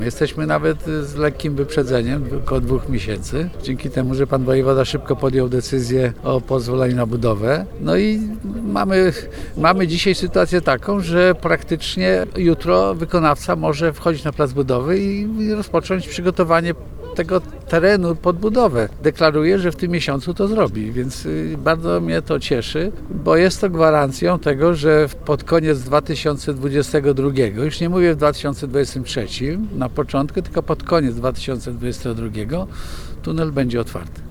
Jesteśmy nawet z lekkim wyprzedzeniem, około 2 miesięcy, dzięki temu, że pan wojewoda szybko podjął decyzję o pozwoleniu na budowę. No i mamy dzisiaj sytuację taką, że praktycznie jutro wykonawca może wchodzić na plac budowy i rozpocząć przygotowanie tego terenu pod budowę. Deklaruje, że w tym miesiącu to zrobi, więc bardzo mnie to cieszy, bo jest to gwarancją tego, że pod koniec 2022, już nie mówię w 2023 na początku, tylko pod koniec 2022 tunel będzie otwarty.